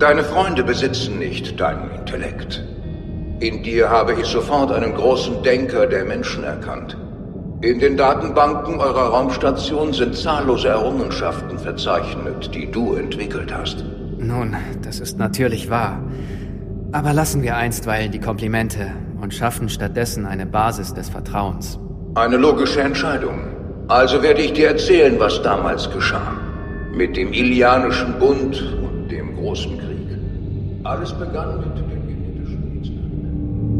Deine Freunde besitzen nicht deinen Intellekt. In dir habe ich sofort einen großen Denker der Menschen erkannt. In den Datenbanken eurer Raumstation sind zahllose Errungenschaften verzeichnet, die du entwickelt hast. Nun, das ist natürlich wahr. Aber lassen wir einstweilen die Komplimente und schaffen stattdessen eine Basis des Vertrauens. Eine logische Entscheidung. Also werde ich dir erzählen, was damals geschah. Mit dem Ilianischen Bund und dem Großen Krieg. Alles begann mit den genetischen Experimenten.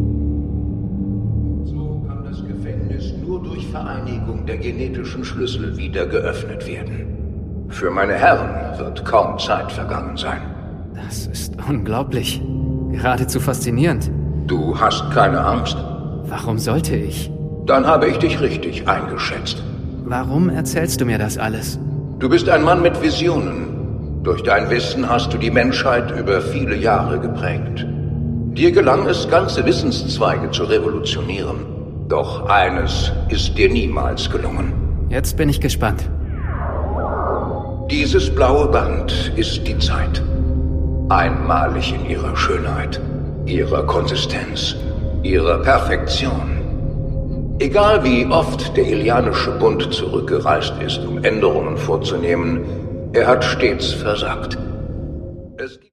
So kann das Gefängnis nur durch Vereinigung der genetischen Schlüssel wieder geöffnet werden. Für meine Herren wird kaum Zeit vergangen sein. Das ist unglaublich. Geradezu faszinierend. Du hast keine Angst? Warum sollte ich? Dann habe ich dich richtig eingeschätzt. Warum erzählst du mir das alles? Du bist ein Mann mit Visionen. Durch dein Wissen hast du die Menschheit über viele Jahre geprägt. Dir gelang es, ganze Wissenszweige zu revolutionieren. Doch eines ist dir niemals gelungen. Jetzt bin ich gespannt. Dieses blaue Band ist die Zeit. Einmalig in ihrer Schönheit, ihrer Konsistenz, ihrer Perfektion. Egal wie oft der Ilianische Bund zurückgereist ist, um Änderungen vorzunehmen, er hat stets versagt.